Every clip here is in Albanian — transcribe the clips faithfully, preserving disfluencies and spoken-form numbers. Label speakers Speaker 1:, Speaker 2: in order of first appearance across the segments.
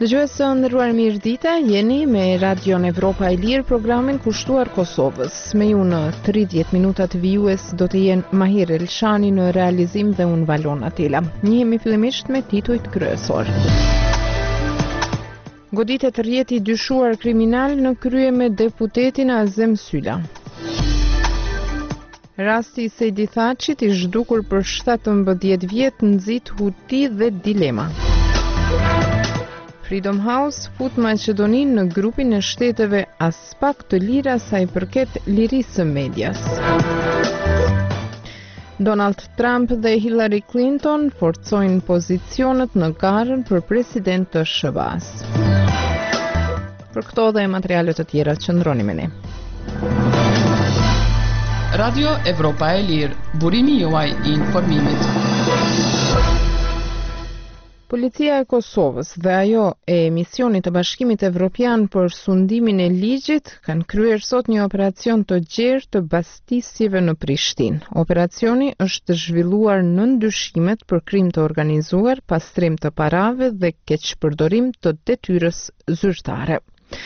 Speaker 1: Dëgjues të nderuar, mirë dite, jeni me Radion Evropa e Lirë, programin kushtuar Kosovës. Me ju në tridhjetë minuta të vijues do të jenë Mahir Elshani në realizim dhe unë Valon Atila. Njihemi fillimisht me titujt kryesor. Goditet rjeti dyshuar kriminal në krye me deputetin Azem Sylla. Rasti i Sejdi Thaçit i zhdukur për shtatëmbëdhjetë vjet nxit huti dhe dilema. Freedom House fut Maqedoninë në grupin e shteteve as pak të lira sa i përket lirisë së medias. Donald Trump dhe Hillary Clinton forcojnë pozicionet në garën për president të S B A-s. Për këto dhe materialet të tjera, qëndroni me ne.
Speaker 2: Radio Evropa e Lirë, burimi juaj i informimit.
Speaker 1: Policia e Kosovës dhe ajo e misionit të Bashkimit Evropian për sundimin e ligjit kanë kryer sot një operacion të gjerë të bastisjeve në Prishtinë. Operacioni është zhvilluar në ndyshimet për krim të organizuar, pastrim të parave dhe keqpërdorim të detyrës zyrtare.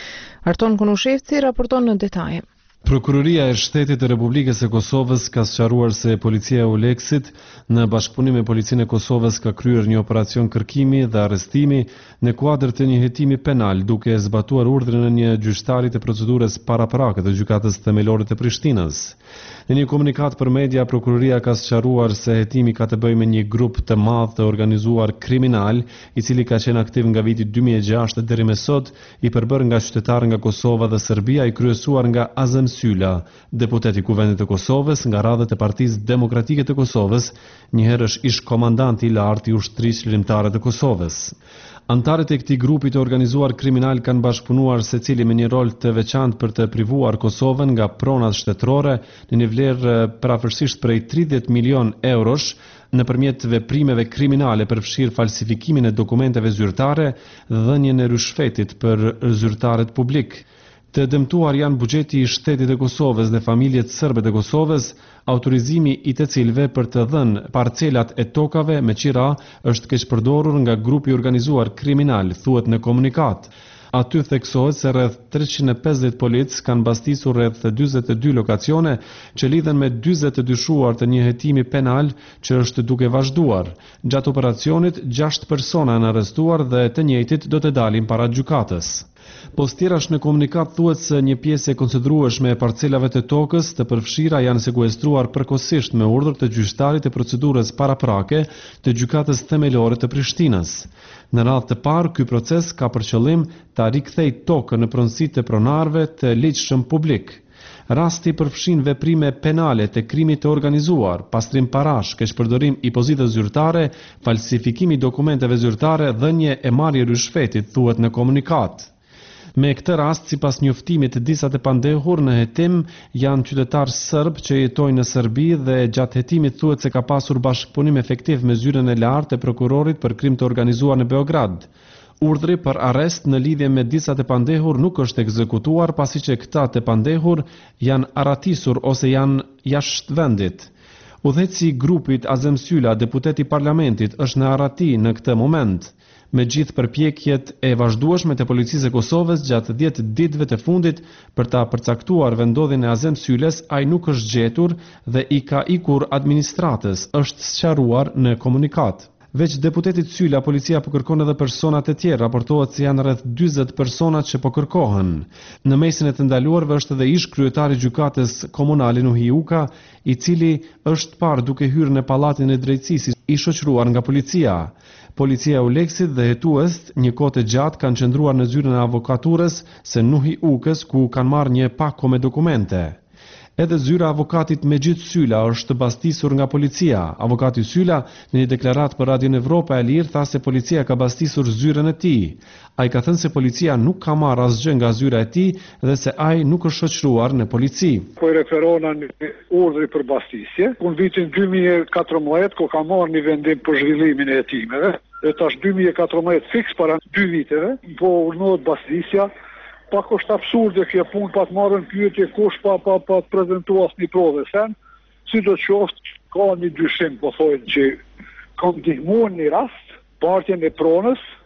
Speaker 1: Arton Konushevci raporton në detaje.
Speaker 3: Prokuroria e Shtetit të Republikës së Kosovës ka sqaruar se policia e Oleksit në bashkëpunim me policinë e Kosovës ka kryer një operacion kërkimi dhe arrestimi në kuadër të një hetimi penal, duke zbatuar urdhrin e një gjyqtari të procedurës paraprake të gjykatës themelore të Prishtinës. Në një komunikat për media, prokuroria ka sqaruar se hetimi ka të bëjë me një grup të madh të organizuar kriminal, i cili ka qenë aktiv nga viti dy mijë e gjashtë deri më sot, i përbërë nga qytetarë nga Kosova dhe Serbia, i kryesuar nga Azem Sylla, deputet i Kuvendit të Kosovës nga radhët e Partisë Demokratike të Kosovës, njëherë është ish komandant i lartë i ushtrisë lirimtare të Kosovës. Antarët e këtij grupi të organizuar kriminal kanë bashkëpunuar secili me një rol të veçantë për të privuar Kosovën nga pronat shtetërore në një vlerë parafërsisht prej tridhjetë milion eurosh, nëpërmjet veprimeve kriminale përfshirë falsifikimin e dokumenteve zyrtare dhe dhënien e rishfetit për zyrtarët publik. Të dëmtuar janë buxheti i Shtetit të Kosovës dhe familjet serbe të Kosovës, autorizimi i të cilëve për të dhënë parcelat e tokave me qira është keqpërdorur nga grupi organizuar kriminal, thuhet në komunikat. Aty theksohet se rreth treqind e pesëdhjetë policë kanë bastisur rreth dyzet e dy lokacione që lidhen me dyzet të dyshuar të një hetimi penal që është duke vazhduar. Gjatë operacionit, gjashtë persona janë arrestuar dhe të njëjtit do të dalin para gjykatës. Postirash në komunikat thuhet se një pjesë e konsiderueshme e parcelave të tokës të përfshira janë sekuestruar përkohësisht me urdhër të gjyqtarit të procedurës paraprake të gjykatës themelore të Prishtinës. Në radhë të parë, ky proces ka për qëllim ta rikthejë tokën në pronësi të pronarëve të ligjshëm publik. Rasti përfshin veprime penale të krimit të organizuar, pastrim parash, keqpërdorim i pozitës zyrtare, falsifikimi dokumenteve zyrtare, dhënje e marrje rishfetit, thuhet në komunikat. Me këtë rast, sipas njoftimit të disa të pandehur në hetim, janë qytetarë serb që jetojnë në Serbi dhe gjatë hetimit thuhet se ka pasur bashkëpunim efektiv me zyrën e lartë e prokurorit për krim të organizuar në Beograd. Urdhri për arrest në lidhje me disa të pandehur nuk është ekzekutuar, pasi që këta të pandehur janë aratisur ose janë jashtë vendit. Udhëheqësi i grupit Azem Sylla, deputet i parlamentit, është në Arati në këtë moment. Me gjithë përpjekjet e vazhdueshme të policisë e Kosovës gjatë dhjetë ditëve të fundit për ta përcaktuar vendodhjen e Azem Syllës, ai nuk është gjetur dhe i ka ikur administratës, është sqaruar në komunikat. Veç deputetit Sylla, policia po kërkon edhe persona të tjerë, raportohet se janë rreth dyzet persona që po kërkohen. Në mesin e të ndaluarve është edhe ish kryetari i gjykatës komunale Nuhi Uka, i cili është parë duke hyrë në pallatin e drejtësisë, i shoqëruar nga policia. Policia e Oleksit dhe hetues një kohë të gjatë kanë qëndruar në zyrën e avokaturës së Nuhi Ukës, ku kanë marrë një pako me dokumente. Edhe zyra avokatit Mejid Sylla është bastisur nga policia. Avokati Sylla në një deklaratë për Radion Evropa e Lirë tha se policia ka bastisur zyrën e tij. Ai ka thënë se policia nuk ka marrë asgjë nga zyra e tij dhe se ai nuk është shoqëruar në polici.
Speaker 4: Po referona në urdhri për bastisje, në vitin dy mijë e katërmbëdhjetë ku ka marrë një vendim për zhvillimin e hetimeve, dhe tash dy mijë e katërmbëdhjetë fiks para dy viteve, po urnohet bastisja. Pak është absurde kjo punë, pa të marrën pyetje kush pa pa pa të prezantuar asnjë provë sen, sidoqoftë ka një dyshim, po thonë që kam ndihmuar në rast partjen e pronës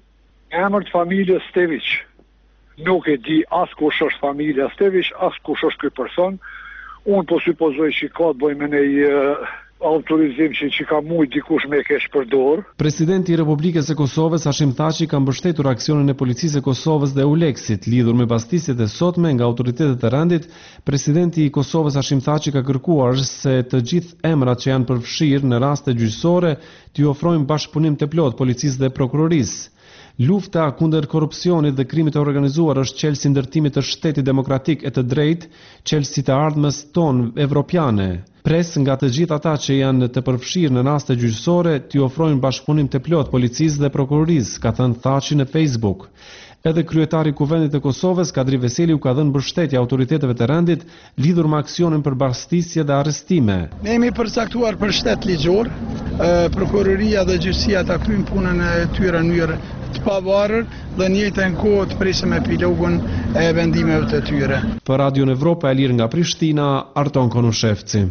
Speaker 4: Emër të familjes Steviq. Nuk e di as kush është familja Steviq, as kush është ky person. Unë po supozoj që ka të bëjë me një uh, autorizim që, që ka mujt dikush me kesh përdor.
Speaker 3: Presidenti i Republikës së Kosovës Hashim Thaçi ka mbështetur aksionin e policisë së Kosovës dhe Uleksit lidhur me pastisjet e sotme nga autoritetet e rendit. Presidenti i Kosovës Hashim Thaçi ka kërkuar se të gjithë emrat që janë përfshirë në raste gjyqësore t'i ofrojnë bashkëpunim të plot policisë dhe prokurorisë. Lufta kundër korrupsionit dhe krimit të organizuar është çelësi i ndërtimit të shtetit demokratik e të drejtë, çelësi të ardhmës tonë evropiane. Pres nga të gjithë ata që janë të përfshirë në raste gjyqësore t'i ofrojnë bashkëpunim të plot policisë dhe prokurorisë, ka thënë Thaçi në Facebook. Edhe kryetari i Kuvendit të Kosovës, Kadri Veseli, u ka dhënë mbështetje autoriteteve të rendit lidhur me aksionin për bashkëtisje dhe arrestime.
Speaker 5: Ne jemi përcaktuar për shtet ligjor, prokuroria dhe gjyqësia ta kryejnë punën e tyre në mënyrë të pavarur dhe në njëjtën kohë të presim epilogun e vendimeve të tyre.
Speaker 3: Për Radio Evropa e Lirë nga Prishtina, Arton Konushevci.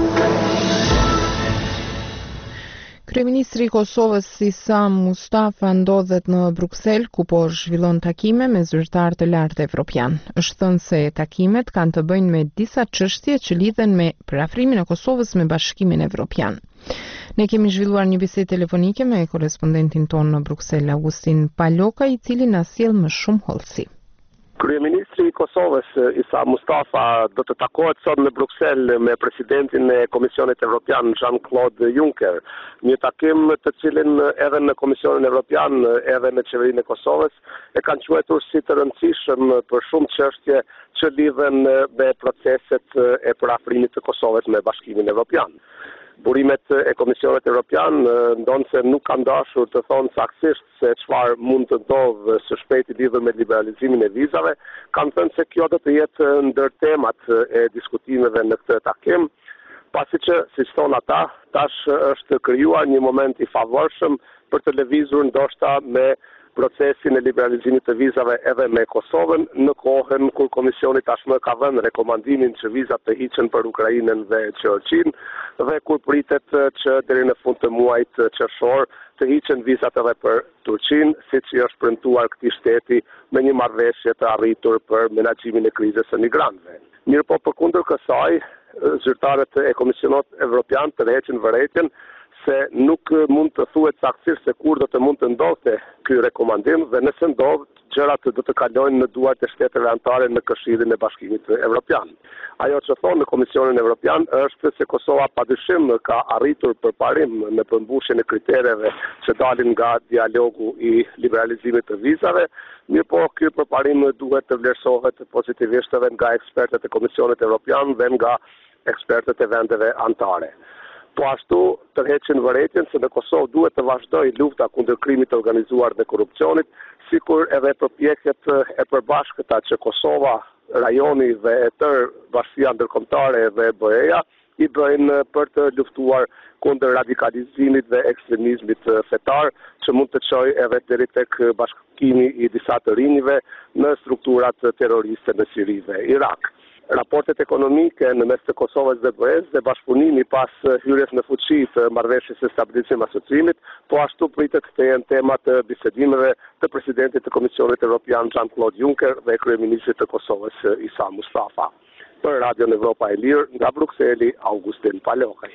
Speaker 1: Kryeministri i Kosovës Isa Mustafa ndodhet në Bruksel, ku po zhvillon takime me zyrtar të lartë evropian. Është thënë se takimet kanë të bëjnë me disa çështje që lidhen me parafrimin e Kosovës me Bashkimin Evropian. Ne kemi zhvilluar një bisedë telefonike me korespondentin tonë në Bruksel, Augustin Paloka, i cili na sjell më shumë hollësi.
Speaker 6: Kryeministri i Kosovës Isa Mustafa do të takohet sot në Bruksel me presidentin e Komisionit Evropian Jean-Claude Juncker. Një takim të cilin edhe në Komisionin Evropian, edhe në qeverinë e Kosovës e kanë quajtur si të rëndësishëm për shumë çështje që lidhen me proceset e parafrimit të Kosovës me Bashkimin Evropian. Burimet e Komisionit Evropian ndonë se nuk kanë dashur të thonë saktësisht se çfarë mund të ndodhë së shpejti lidhur me liberalizimin e vizave, kanë thënë se kjo do të jetë ndër temat e diskutimeve në këtë takim, pasi që, si thonë ata, tash është krijuar një moment i favorshëm për të lëvizur ndoshta me procesin e liberalizimit të vizave edhe me Kosovën, në kohën kur Komisioni tashmë ka dhënë rekomandimin që vizat të hiqen për Ukrainën dhe Gjergjinë, dhe kur pritet që deri në fund të muajit qershor të hiqen vizat edhe për Turqinë, siç i është premtuar këtij shteti me një marrëveshje të arritur për menaxhimin e krizës së migrantëve. Mirëpo përkundër kësaj, zyrtarët e Komisionit Evropian tërheqin vërejtjen se nuk mund të thuhet saktësisht se kur do të mund të ndodhte ky rekomandim dhe nëse ndodh, gjërat do të kalojnë në duart e shteteve anëtare në Këshillin e Bashkimit Evropian. Ajo që thonë në Komisionin Evropian është se Kosova padyshim ka arritur përparim në përmbushjen e kritereve që dalin nga dialogu i liberalizimit të vizave, mirëpo ky përparim duhet të vlerësohet pozitivisht edhe nga ekspertët e Komisionit Evropian dhe nga ekspertët e vendeve anëtare. Po ashtu tërheqin vërejtjen se në Kosovë duhet të vazhdojë lufta kundër krimit të organizuar dhe korrupsionit, sikur edhe përpjekjet e përbashkëta që Kosova, rajoni dhe e tërë Bashkia Ndërkombëtare dhe B E-ja i bëjnë për të luftuar kundër radikalizimit dhe ekstremizmit fetar, që mund të çojë edhe deri tek bashkimi i disa të rinjve në strukturat terroriste në Siri dhe Irak. Raportet ekonomike në mes të Kosovës dhe B E-s dhe bashkëpunimi pas hyrjes në fuqi të marrëveshjes së stabilizimit asociimit, po ashtu pritet të jenë tema të bisedimeve të presidentit të Komisionit Evropian Jean-Claude Juncker dhe kryeministrit të Kosovës Isa Mustafa. Për Radio Evropa e Lirë, nga Brukseli, Augustin Palokaj.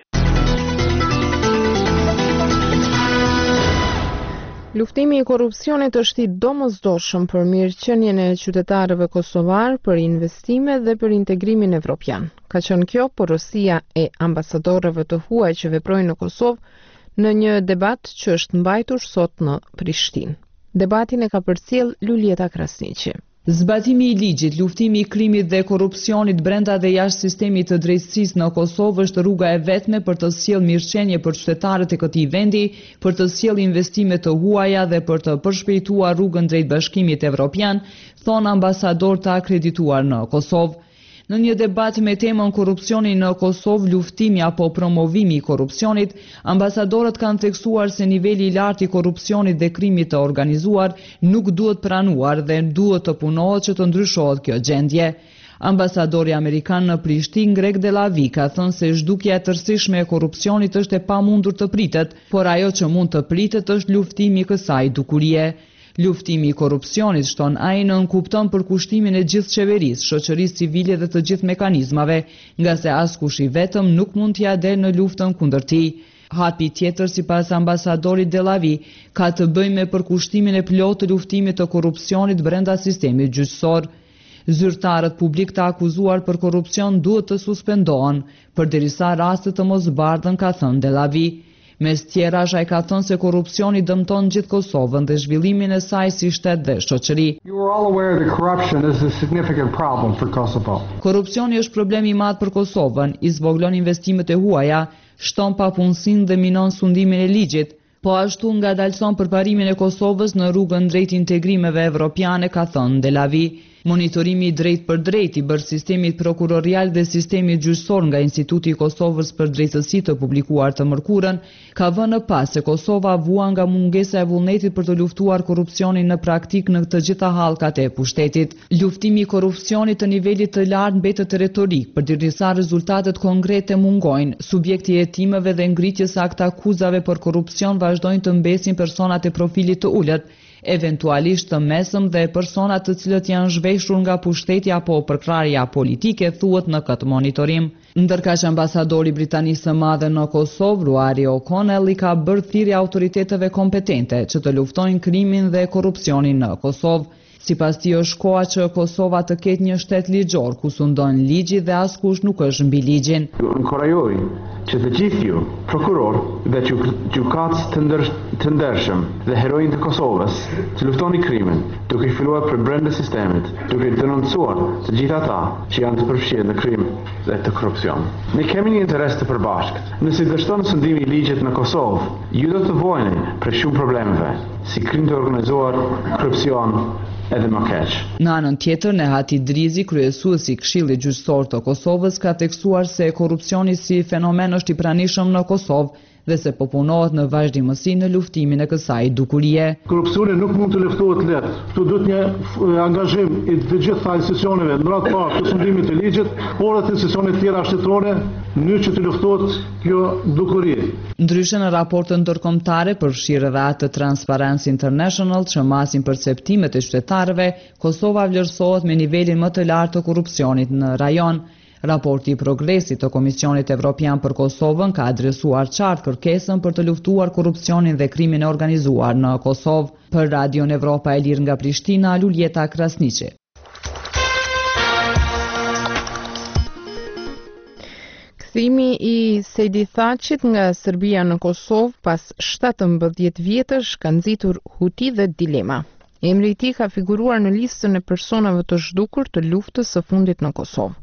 Speaker 1: Luftimi i korrupsionit është i domosdoshëm për mirëqenien e qytetarëve kosovar, për investime dhe për integrimin evropian. Ka qenë kjo porosia e ambasadorëve të huaj që veprojnë në Kosovë në një debat që është mbajtur sot në Prishtinë. Debatin e ka përcjell Lulieta Krasniqi.
Speaker 7: Zbatimi i ligjit, luftimi i krimit dhe korrupsionit brenda dhe jashtë sistemit të drejtësisë në Kosovë është rruga e vetme për të sjellë mirëqenie për qytetarët e këtij vendi, për të sjellë investime të huaja dhe për të përshpejtuar rrugën drejt Bashkimit Evropian, thonë ambasador të akredituar në Kosovë. Në një debat me temën korrupsioni në Kosovë, luftimi apo promovimi i korrupsionit, ambasadorët kanë theksuar se niveli i lartë i korrupsionit dhe krimit të organizuar nuk duhet pranuar dhe duhet të punohet që të ndryshohet kjo gjendje. Ambasadori amerikan në Prishtinë, Greg Delavi, ka thënë se zhdukja e tërësishme e korrupsionit është e pamundur të pritet, por ajo që mund të pritet është luftimi i kësaj dukurie. Luftimi i korrupsionit, shton ai, nënkupton përkushtimin e gjithë qeverisë, shoqërisë civile dhe të gjithë mekanizmave, nga se askush i vetëm nuk mund t'ia del në luftën kundër tij. Hapi tjetër, sipas ambasadorit Delavi, ka të bëjë me përkushtimin e plotë të luftimit të korrupsionit brenda sistemit gjyqësor. Zyrtarët publik të akuzuar për korrupsion duhet të suspendohen, përderisa rastet të mos bardhen, ka thënë Delavi. Mes tjerash, ai ka thënë se korrupsioni dëmton gjithë Kosovën dhe zhvillimin e saj si shtet dhe shoqëri. Korrupsioni është problemi i madh për Kosovën, i zvoglon investimet e huaja, shton papunësinë dhe minon sundimin e ligjit, po ashtu ngadalson përparimin e Kosovës në rrugën drejt integrimeve evropiane, ka thënë Delavi. Monitorimi i drejt për drejt i bërë sistemit prokurorial dhe sistemit gjyqësor nga Instituti i Kosovës për drejtësi të publikuar të mërkurën, ka vënë pas se Kosova vua nga mungesa e vullnetit për të luftuar korrupsionin në praktik në të gjitha hallkat e pushtetit. Luftimi i korrupsionit të nivelit të lartë mbetet retorik, përderisa rezultatet konkrete mungojnë, subjekti i hetimeve dhe ngritjes së akta akuzave për korrupsion vazhdojnë të mbesin personat e profilit të ulët, eventualisht të mesëm dhe personat të cilët janë zhveshur nga pushteti apo përkrarja politike, thuhet në këtë monitorim. Ndërkaq ambasadori Britanisë së Madhe në Kosovë, Ruari O'Connell, i ka bërë thirrje autoriteteve kompetente që të luftojnë krimin dhe korrupsionin në Kosovë. Sipas tij është koha që Kosova të ketë një shtet ligjor ku sundon ligji dhe askush nuk është mbi ligjin.
Speaker 8: Inkurajoj që të gjithë ju, prokuror dhe gjykatës të, ndër, të ndershëm dhe heroin të Kosovës, të luftoni krimin, duke i filluar për brenda sistemit, duke i denoncuar të gjithë ata që janë të përfshirë në krim dhe të korrupsion. Ne kemi një interes të përbashkët. Nëse dështon sundimi i ligjit në Kosovë, ju do të vojeni për shumë problemeve, si krim të organizuar, korrupsion, edhe më keq.
Speaker 7: Në anën tjetër, Nehati Drizi, kryesuesi i Këshillit Gjyqësor të Kosovës, ka theksuar se korrupsioni si fenomen është i pranishëm në Kosovë dhe se po punohet në vazhdimësi në luftimin e kësaj dukurie.
Speaker 9: Korrupsioni nuk mund të luftohet lehtë. Këtu duhet një angazhim i të gjitha institucioneve në radhë parë të sundimit të ligjit, por edhe institucione tjera shtetërore, në mënyrë që të luftohet kjo dukuri.
Speaker 7: Ndryshe, në raportën ndërkombëtare përfshirë edhe atë të Transparency International që masin perceptimet e qytetarëve, Kosova vlerësohet me nivelin më të lartë të korrupsionit në rajon. Raporti i progresit të Komisionit Evropian për Kosovën ka adresuar qartë kërkesën për të luftuar korrupsionin dhe krimin e organizuar në Kosovë. Për Radion Evropa e Lirë nga Prishtina, Luljeta Krasniqi.
Speaker 1: Kthimi i Sejdi Thaqit nga Serbia në Kosovë pas shtatëmbëdhjetë vjetësh ka nxitur huti dhe dilema. Emri i tij ka figuruar në listën e personave të zhdukur të luftës së fundit në Kosovë.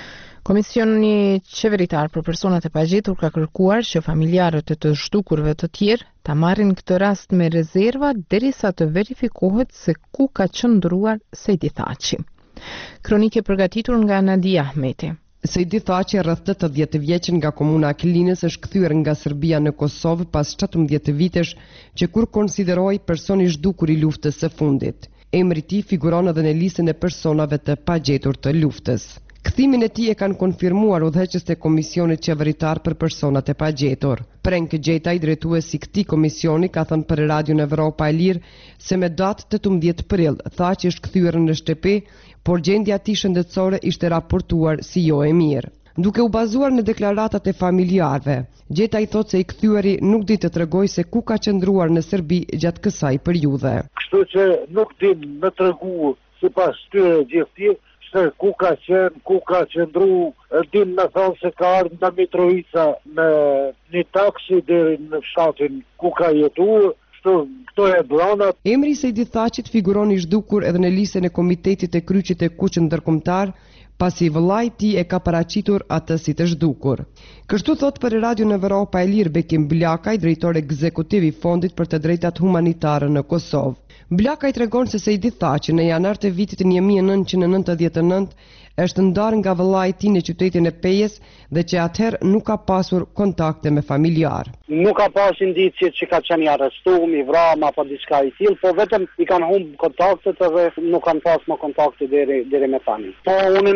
Speaker 1: Komisioni qeveritar për personat e pagjetur ka kërkuar që familjarët e të zhdukurve të tjerë ta marrin këtë rast me rezerva derisa të verifikohet se ku ka qëndruar Sejdi Thaqi. Kronike përgatitur nga Nadia Ahmeti.
Speaker 10: Sejdi Thaqi, rreth tetëdhjetë vjeç nga komuna Akilinës, është kthyer nga Serbia në Kosovë pas shtatëmbëdhjetë vitesh, që kur konsideroi person i zhdukur i luftës së fundit. Emri i tij figuron edhe në listën e personave të pagjetur të luftës. Kthimin e tij e kanë konfirmuar udhëheqësit e Komisionit Qeveritar për Personat e Pagjetur. Prenk Gjetaj, drejtuesi i këtij komisioni, ka thënë për Radion Evropa e Lirë se me datë tetëmbëdhjetë prill Thaqi është kthyer në shtëpi, por gjendja e tij shëndetësore ishte raportuar si jo e mirë. Duke u bazuar në deklaratat e familjarëve, Gjetaj thotë se i kthyeri nuk di të tregojë se ku ka qëndruar në Serbi gjatë kësaj periudhe.
Speaker 11: Kështu që nuk di më tregu sipas tyre gjithë se ku ka qenë, ku ka qëndru, dim me thonë se ka ardhë nga Mitrovica me një taksi deri në fshatin ku ka jetu, këto e blanat.
Speaker 10: Emri i Sejdi Thaqit figuron i zhdukur edhe në listën e Komitetit të Kryqit të Kuq ndërkombëtar, pasi vëllai i tij e ka paraqitur atë si të zhdukur. Kështu thot për Radion Evropa e Lirë Bekim Blakaj, drejtor ekzekutiv i Fondit për të Drejtat Humanitare në Kosovë. Blakaj tregon se Sejdi Thaqi në janar të vitit një mijë e nëntëqind e nëntëdhjetë e nëntë është ndarë nga vëllai i tij në qytetin e Pejës dhe që atëherë nuk ka pasur kontakte me familjar.
Speaker 11: Nuk ka pas indicje që ka qenë i arrestuar, i vrarë apo diçka i tillë, po vetëm i kanë humbur kontaktet dhe nuk kanë pas më kontakte deri deri me tani. Po unë nuk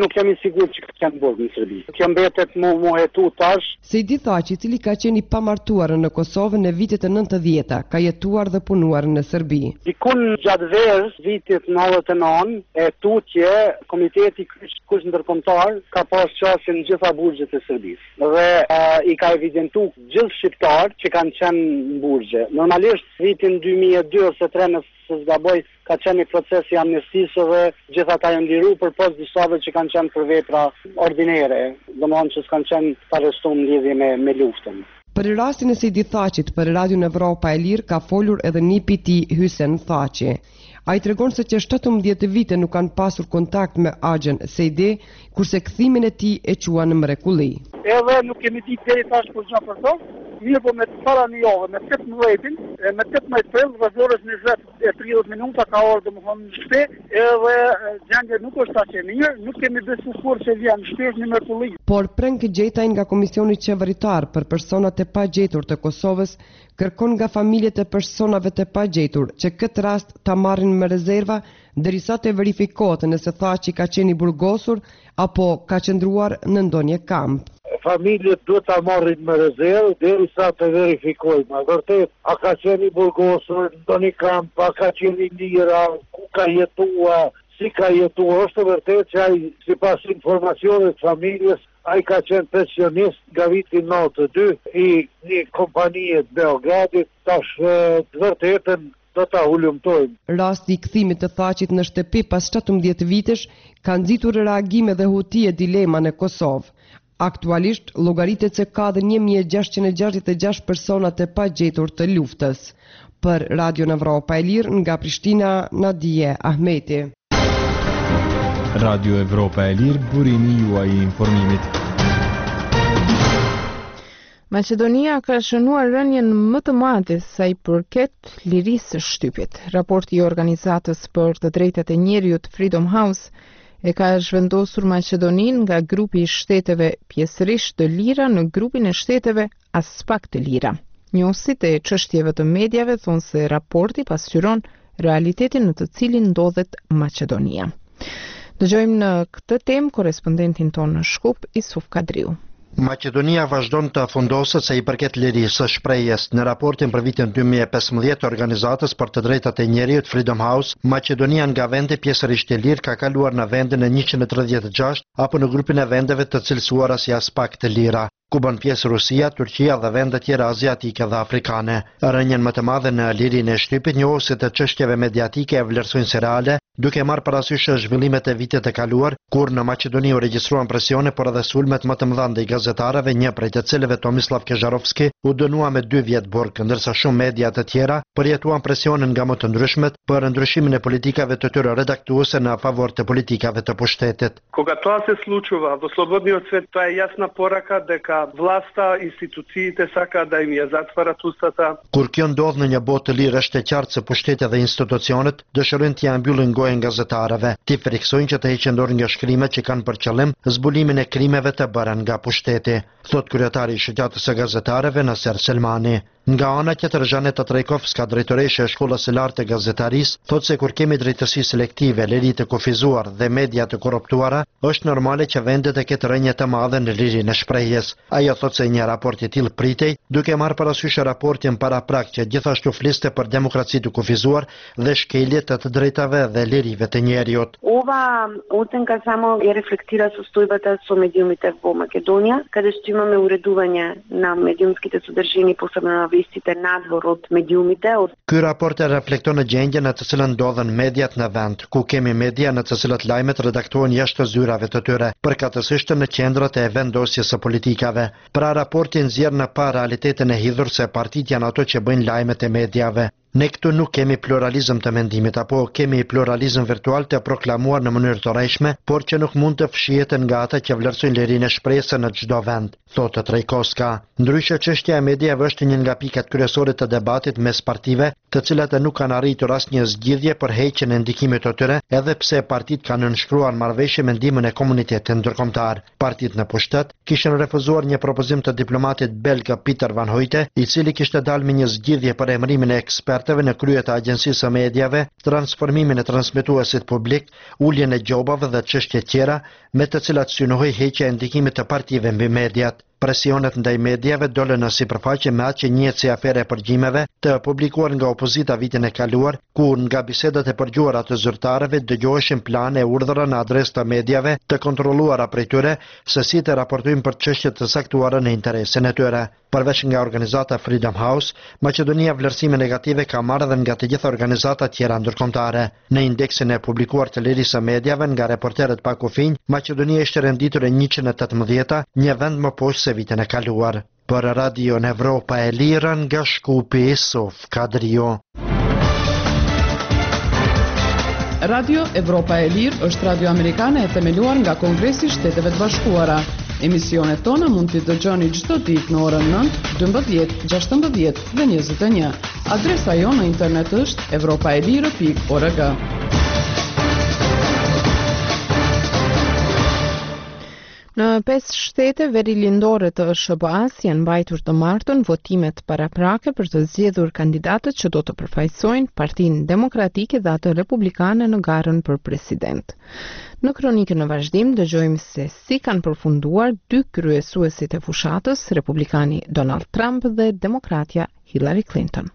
Speaker 11: nuk jam i sigurt që kanë bërë në Serbi. Kjo mbetet mu mu hetu tash.
Speaker 10: Sejdi Thaçi, i cili ka qenë i pamartuar në Kosovë në vitet e nëntëdhjeta, ka jetuar dhe punuar në Serbi.
Speaker 11: Dikun gjatë verës vitit nëntëdhjetë e nëntë, e tutje komiteti kush ndërkombëtar ka pas qasje në gjitha burgjet e Serbisë dhe uh, i ka evidentu gjithë shqiptar që kanë qenë në burgje. Normalisht vitin dy mijë e dy ose tre nëse zgaboj ka qenë një proces i amnestisë dhe gjitha ta janë liru për pos disave që kanë qenë për vepra ordinere, domethënë që s'kanë qenë të arrestuar në lidhje me, me luftën.
Speaker 10: Për rastin e Sejdi Thaçit për Radion Evropa e Lirë ka folur edhe nipi i tij Hysen Thaçi. Ai tregon se që shtatëmbëdhjetë vite nuk kanë pasur kontakt me Axhen Sejdi, kurse kthimin e tij e quan mrekulli.
Speaker 11: Edhe nuk kemi ditë deri tash për çfarë për to. Mirë, po me para një javë, me tetëmbëdhjetin, me tetëmbëdhjetë prill, rreth orës njëzet e tridhjetë minuta ka orë domethënë në shtëpi, edhe gjendja nuk është aq e mirë, nuk kemi besuar se vjen shtëpi në mrekulli.
Speaker 10: Por preng gjejtaj nga Komisioni Qeveritar për personat e pagjetur të Kosovës kërkon nga familjet e personave të pagjetur që këtë rast ta marrin me rezerva derisa të verifikohet nëse Thaçi ka qenë i burgosur apo ka qëndruar në ndonjë kamp.
Speaker 11: Familjet duhet ta marrin me rezervë derisa të verifikojmë. A vërtet a ka qenë i burgosur në ndonjë kamp, a ka qenë i lira, ku ka jetuar, si ka jetuar. Është vërtet që ai sipas informacioneve të familjes ai ka qenë pensionist nga viti nëntëdhjetë e dy i një kompanie të Beogradit, tash të vërtetën do ta ulumtojmë.
Speaker 10: Rasti i kthimit të Thaçit në shtëpi pas shtatëmbëdhjetë vitesh ka nxitur reagime dhe huti e dilema në Kosovë. Aktualisht llogaritet se ka dhe një mijë e gjashtëqind e gjashtëdhjetë e gjashtë persona të pagjetur të luftës. Për Radion Evropa e Lirë nga Prishtina, Nadije Ahmeti.
Speaker 3: Radio Evropa e Lirë, burimi juaj i informimit.
Speaker 1: Maqedonia ka shënuar rënien më të madhe sa i përket lirisë së shtypit. Raporti i organizatës për të drejtat e njeriut Freedom House e ka zhvendosur Maqedoninë nga grupi i shteteve pjesërisht të lira në grupin e shteteve as pak të lira. Njohësit e çështjeve të medjave thonë se raporti pasqyron realitetin në të cilin ndodhet Maqedonia. Dëgjojmë në këtë temë korespondentin tonë në Shkup, Isuf Kadriu.
Speaker 12: Maqedonia vazhdon të fundoset sa i përket lirisë së shprehjes. Në raportin për vitin dy mijë e pesëmbëdhjetë të organizatës për të drejtat e njeriut Freedom House, Maqedonia nga vende pjesërisht e lirë ka kaluar në vendin e njëqind e tridhjetë e gjashtë apo në grupin e vendeve të cilësuara si as pak të lira, ku bën pjesë Rusia, Turqia dhe vende tjera aziatike dhe afrikane. Rënien më të madhe në lirinë e shtypit njohësit e çështjeve mediatike e vlerësojnë si reale, duke marrë parasysh zhvillimet e vitet e kaluar, kur në Maqedoni u regjistruan presione por edhe sulmet më të mëdha ndaj gazetarëve, një prej të cilëve Tomislav Kezharovski u dënua me dy vjet burg, ndërsa shumë media të tjera përjetuan presionin nga më të ndryshmet për ndryshimin e politikave të tyre redaktuese në favor të politikave të pushtetit.
Speaker 13: Кога тоа се случува во слободниот свет, тоа е јасна порака дека власта, институциите сакаат да им ја затварат устата.
Speaker 12: Kur kjo ndodh në një botë të lirë, është e qartë se pushteti dhe institucionet dëshirojnë t'ia mbyllin gojën gazetarëve, t'i friksojnë që të heqin dorë nga shkrimet që kanë për qëllim zbulimin e krimeve të bëra nga pushteti, thot kryetari i shoqatës së gazetarëve Naser Selmani. Nga ana tjetër, Zhaneta Trajkovska, drejtoresha e shkollës së lartë të gazetarisë, thotë se kur kemi drejtësi selektive, liri të kufizuar dhe media të korruptuara, është normale që vendet të ketë rënje të madhe në lirinë e shprehjes. Ajo thotë se një raport i tillë pritej, duke marrë parasysh raportin paraprak që gjithashtu fliste për demokraci të kufizuar dhe shkelje të të drejtave dhe lirive të njeriut.
Speaker 14: Ova ocenka samo je reflektira состојбата со медиумите во Македонија, каде што имаме уредување на медиумските содржини, посебно на вестите надвор од медиумите.
Speaker 12: Ky raport e reflekton në gjendjen në të cilën ndodhen mediat në vend, ku kemi media në të cilat lajmet redaktohen jashtë zyrave të tyre, përkatësisht në qendrat e vendosjes së politikave. Pra raporti nxjerr në pa realitetin e hidhur se partitë janë ato që bëjnë lajmet e mediave. Ne këtu nuk kemi pluralizëm të mendimit, apo kemi pluralizëm virtual të proklamuar në mënyrë të rrejshme, por që nuk mund të fshiheten nga ata që vlerësojnë lirinë e shprehjes në çdo vend, thotë Trajkovska. Ndryshe, çështja e mediave është një nga pikat kryesore të debatit mes partive, të cilat nuk kanë arritur asnjë zgjidhje për heqjen e ndikimit të tyre, edhe pse partitë kanë nënshkruar marrëveshje me ndihmën e komunitetit ndërkombëtar. Partitë në pushtet kishin refuzuar një propozim të diplomatit belg Pieter van Hooijten, i cili kishte dalë me një zgjidhje për emërimin e ekspertëve ekspertëve në krye të Agjencisë së Mediave, transformimin e transmetuesit publik, uljen e gjobave dhe çështje tjera, me të cilat synohej heqja e ndikimit të partive mbi mediat. Presionet ndaj mediave dolën në sipërfaqe me atë që njihet si afere e përgjimeve të publikuar nga opozita vitin e kaluar, ku nga bisedat e përgjuara të zyrtarëve dëgjoheshin plane e urdhëra në adresë të mediave të kontrolluara prej tyre se si të raportojnë për çështje të saktuara në interesin e tyre. Përveç nga organizata Freedom House, Maqedonia vlerësime negative ka marrë edhe nga të gjitha organizatat tjera ndërkombëtare. Në indeksin e publikuar të lirisë së mediave nga reporterët pa kufinj, Maqedonia ishte renditur e njëqind e tetëmbëdhjetë, një vend më poshtë se vitin e kaluar. Për Radio Evropa e Lirë nga Shkupi, Sof Kadrio.
Speaker 2: Radio Evropa e Lirë është radio amerikane e themeluar nga Kongresi i Shteteve të Bashkuara. Emisionet tona mund t'i dëgjoni çdo ditë në orën nëntë, dymbëdhjetë, gjashtëmbëdhjetë dhe njëzet e një. Adresa jo në internet është evropaelire pikë org.
Speaker 1: Në pesë shtete verilindore të S B A-s janë mbajtur të martën votimet paraprake për të zgjedhur kandidatët që do të përfaqësojnë Partinë Demokratike dhe atë Republikane në garën për president. Në kronikën në vazhdim dëgjojmë se si kanë përfunduar dy kryesuesit e fushatës, Republikani Donald Trump dhe Demokratja Hillary Clinton.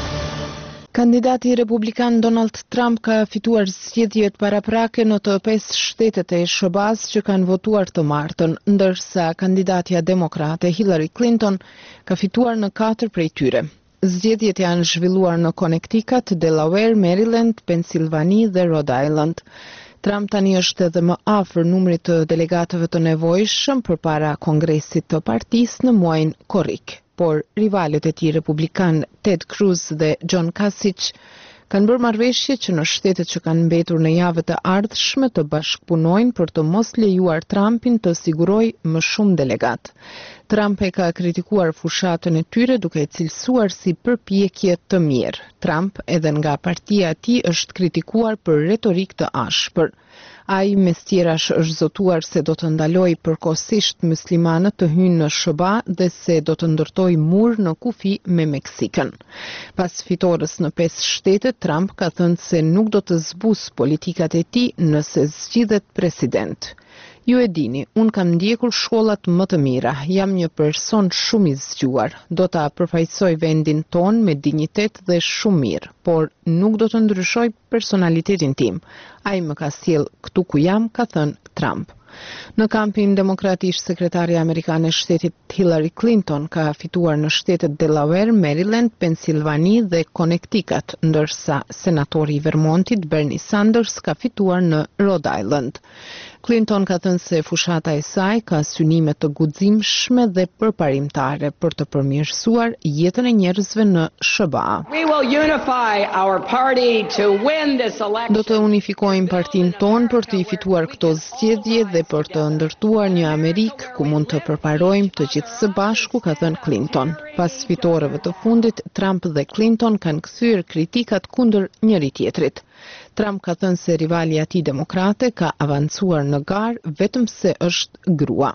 Speaker 1: Kandidati republikan Donald Trump ka fituar zgjedhjet paraprake në të pesë shtetet e S B A-s që kanë votuar të martën, ndërsa kandidatja demokrate Hillary Clinton ka fituar në katër prej tyre. Zgjedhjet janë zhvilluar në Connecticut, Delaware, Maryland, Pennsylvania dhe Rhode Island. Trump tani është edhe më afër numrit të delegatëve të nevojshëm përpara Kongresit të partisë në muajin korrik. Por rivalet e tij republikan Ted Cruz dhe John Kasich kanë bërë marrëveshje që në shtetet që kanë mbetur në javët e ardhshme të bashkëpunojnë për të mos lejuar Trumpin të sigurojë më shumë delegat. Trump e ka kritikuar fushatën e tyre duke e cilësuar si përpjekje të mirë. Trump edhe nga partia e tij është kritikuar për retorik të ashpër. Ai mes tjerash është zotuar se do të ndalojë përkohësisht muslimanët të hyjnë në S B A dhe se do të ndërtojë mur në kufi me Meksikën. Pas fitores në pesë shtete, Trump ka thënë se nuk do të zbusë politikat e tij nëse zgjidhet president. Ju e dini, unë kam ndjekur shkollat më të mira, jam një person shumë i zgjuar, do ta përfaqësoj vendin ton me dinjitet dhe shumë mirë, por nuk do të ndryshoj personalitetin tim. Ai më ka sjell këtu ku jam, ka thënë Trump. Në kampin demokratish, sekretarja amerikane e shtetit Hillary Clinton ka fituar në shtetet Delaware, Maryland, Pennsylvania dhe Connecticut, ndërsa senatori i Vermontit Bernie Sanders ka fituar në Rhode Island. Clinton ka thënë se fushata e saj ka synime të guximshme dhe përparimtare për të përmirësuar jetën e njerëzve në S B A. Do të unifikojmë partinë tonë për të i fituar këto zgjedhje dhe për të ndërtuar një Amerikë ku mund të përparojmë të gjithë së bashku, ka thënë Clinton. Pas fitoreve të fundit, Trump dhe Clinton kanë kthyer kritikat kundër njëri tjetrit. Trump ka thënë se rivali i tij demokrate ka avancuar në garë vetëm se është grua.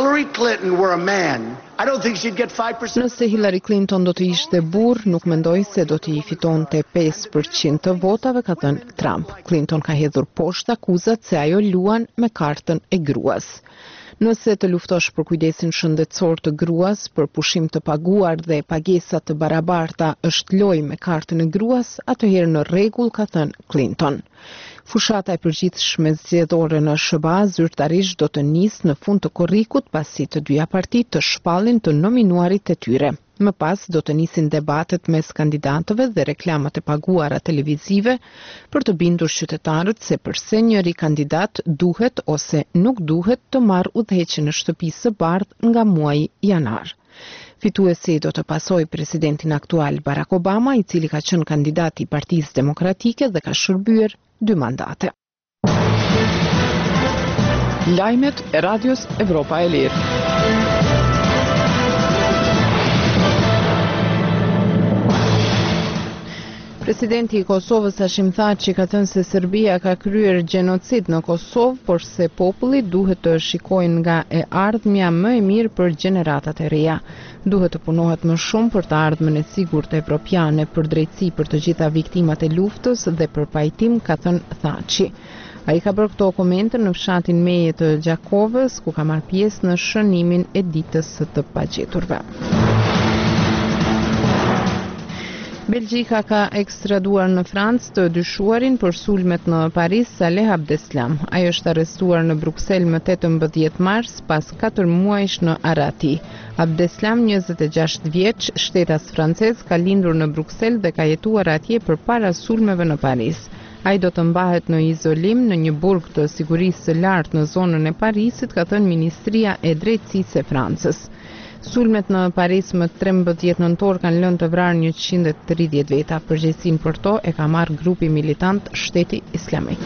Speaker 1: Nëse Hillary Clinton do të ishte burr, nuk mendoj se do t'i fitonte pesë përqind të votave, ka thënë Trump. Clinton ka hedhur poshtë akuzat se ajo luan me kartën e gruas. Nëse të luftosh për kujdesin shëndetësor të gruas, për pushim të paguar dhe pagesa të barabarta është lojë me kartën e gruas, atëherë në rregull, ka thënë Clinton. Fushata e përgjithshme zgjedhore në S B A zyrtarisht do të nisë në fund të korrikut pasi të dyja partitë të shpallin të nominuarit e tyre. Më pas do të nisin debatet mes kandidatëve dhe reklamat e paguara televizive për të bindur qytetarët se përse njëri kandidat duhet ose nuk duhet të marrë udhëheqjen në shtëpi së bardhë nga muaji janar. Fituesi do të pasojë presidentin aktual Barack Obama, i cili ka qenë kandidat i Partisë Demokratike dhe ka shërbyer dy mandate.
Speaker 2: Lajmet e Radios Evropa e Lirë.
Speaker 1: Presidenti i Kosovës Hashim Thaçi ka thënë se Serbia ka kryer gjenocid në Kosovë, por se populli duhet të shikojnë nga e ardhmja më e mirë për gjeneratat e reja. Duhet të punohet më shumë për të ardhmen e sigurt evropiane, për drejtësi për të gjitha viktimat e luftës dhe për pajtim, ka thënë Thaçi. Ai ka bërë këto komente në fshatin Meje të Gjakovës, ku ka marrë pjesë në shënimin e ditës së të pagjeturve. Belgjika ka ekstraduar në Francë të dyshuarin për sulmet në Paris Saleh Abdeslam. Ai është arrestuar në Bruksel më tetëmbëdhjetë mars pas katër muajsh në Arati. Abdeslam, njëzet e gjashtë vjeç, shtetas francez, ka lindur në Bruksel dhe ka jetuar atje përpara sulmeve në Paris. Ai do të mbahet në izolim në një burg të sigurisë së lartë në zonën e Parisit, ka thënë Ministria e Drejtësisë e Francës. Sulmet në Paris më trembëdhjetë nëntor kanë lënë të vrarë njëqind e tridhjetë veta. Përgjegjësinë për to e ka marrë grupi militant Shteti Islamik.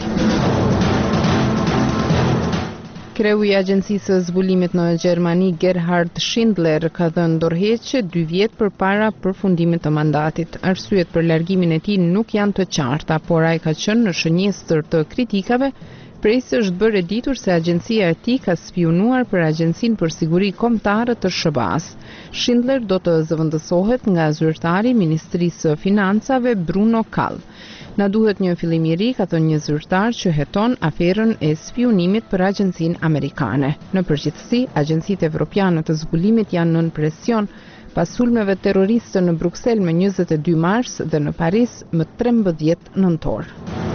Speaker 1: Kreu i Agjencisë së Zbulimit në Gjermani, Gerhard Schindler, ka dhënë dorëheqje dy vjet përpara përfundimit të mandatit. Arsyet për largimin e tij nuk janë të qarta, por ai ka qenë në shënjestër të kritikave, prej se është bërë e ditur se agjencia e tij ka spionuar për Agjencinë për Siguri Kombëtare të S B A-s. Schindler do të zëvendësohet nga zyrtari i Ministrisë së Financave Bruno Kall. Na duhet një fillim i ri, ka thënë një zyrtar që heton aferën e spionimit për Agjencinë Amerikane. Në përgjithësi, agjencitë evropiane të zbulimit janë nën presion pas sulmeve terroriste në Bruksel më njëzet e dy mars dhe në Paris më trembëdhjetë nëntor.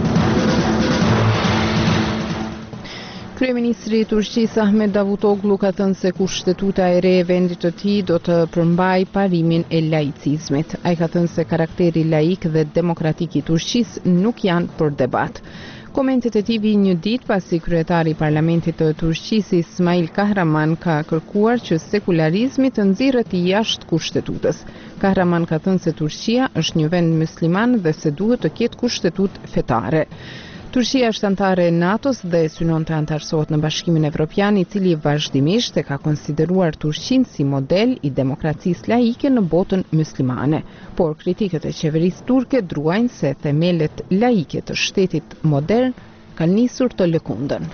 Speaker 1: Kryeministri i Turqisë Ahmet Davutoglu ka thënë se kushtetuta e re e vendit të tij do të përmbajë parimin e laicizmit. Ai ka thënë se karakteri laik dhe demokratik i Turqisë nuk janë për debat. Komentet e tij vijnë një ditë pasi kryetari i parlamentit të Turqisë Ismail Kahraman ka kërkuar që sekularizmi të nxirret jashtë kushtetutës. Kahraman ka thënë se Turqia është një vend musliman dhe se duhet të ketë kushtetutë fetare. Turqia është anëtare e NATO-s dhe synon të anëtarësohet në Bashkimin Evropian, i cili vazhdimisht e ka konsideruar Turqinë si model i demokracisë laike në botën muslimane. Por kritikët e qeverisë turke druajnë se themelet laike të shtetit modern kanë nisur të lëkundën.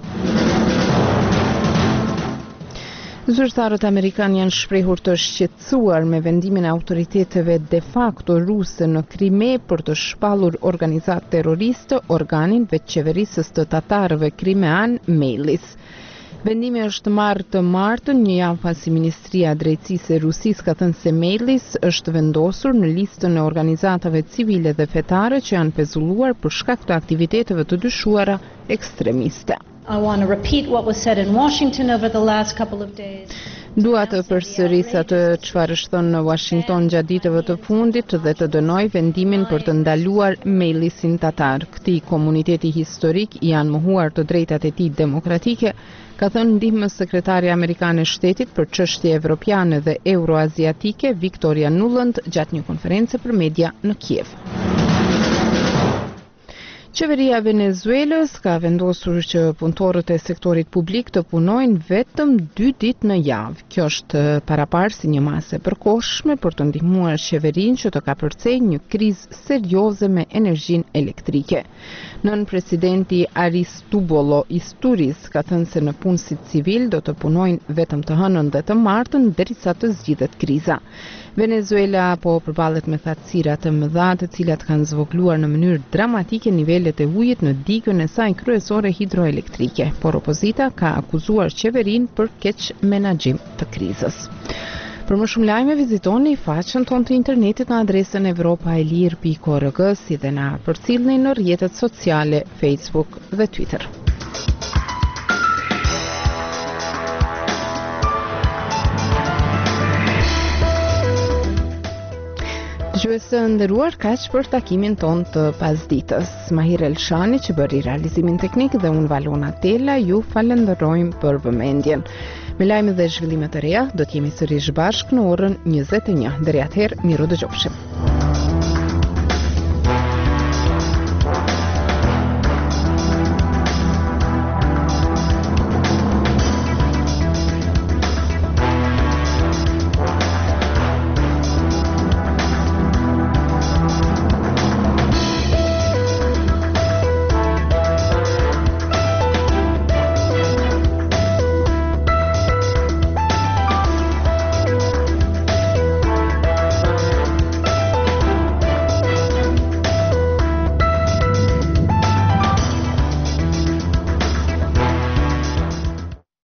Speaker 1: Zyrtarët amerikanë janë shprehur të shqetësuar me vendimin e autoriteteve de facto ruse në Krime për të shpallur organizatë terroriste, organin veçqeverisës të tatarëve krimean Mejlis. Vendimi është marrë të martën, një javë pasi Ministria e Drejtësisë e Rusisë ka thënë se Mejlis është vendosur në listën e organizatave civile dhe fetare që janë pezulluar për shkak të aktiviteteve të dyshuara ekstremiste.
Speaker 15: I want to repeat what was said in Washington over the last couple of days.
Speaker 1: Dua të përsëris atë çfarë është thënë në Washington gjatë ditëve të fundit dhe të dënoj vendimin për të ndaluar Mejlisin tatar. Këtij komuniteti historik janë mohuar të drejtat e tij demokratike, ka thënë ndihmës sekretare amerikane e shtetit për çështje evropiane dhe euroaziatike Victoria Nuland gjatë një konference për media në Kiev. Qeveria e Venezuelës ka vendosur që punëtorët e sektorit publik të punojnë vetëm dy ditë në javë. Kjo është paraparë si një masë e përkohshme për të ndihmuar qeverinë që të kapërcej një krizë serioze me energjinë elektrike. Nën presidenti Aristobullo Isturiz ka thënë se në punësit civil do të punojnë vetëm të hënën dhe të martën derisa të zgjidhet kriza. Venezuela po përballet me thatësira të mëdha, të cilat kanë zvogluar në mënyrë dramatike nivelet e ujit në digën e saj kryesore hidroelektrike, por opozita ka akuzuar qeverinë për keq menaxhim të krizës. Për më shumë lajme vizitoni faqen tonë të internetit në adresën evropaelir pikë org, si dhe na përcillni në rrjetet sociale Facebook dhe Twitter. Dëgjuesë nderuar, kaq për takimin ton të pasditës. Mahir Elshani që bëri realizimin teknik dhe unë Valona Tela ju falenderojmë për vëmendjen. Me lajme dhe zhvillime të reja do të jemi sërish bashkë në orën njëzet e një. Deri atëherë, miru dëgjofshim.